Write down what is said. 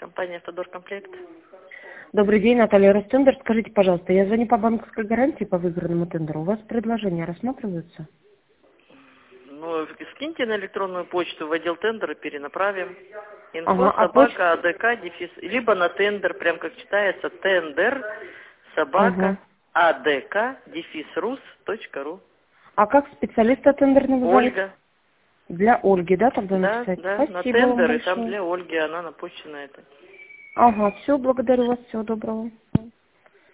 компания «Автодор-комплект». Добрый день, Наталья Ростендер. Скажите, пожалуйста, я звоню по банковской гарантии по выигранному тендеру. У вас предложения рассматриваются? Ну, скиньте на электронную почту в отдел тендера, перенаправим. Ага, Инфо а почта? собака АДК дефис, либо на тендер, прям как читается, тендер собака Ага. АДК дефис.рус.ру. А как специалиста тендерного зовут? Ольга. Для Ольги, да, тогда Да, написать? да, на Спасибо вам тендер, и там большое. для Ольги, она напущена это. Ага, все, благодарю вас, всего доброго.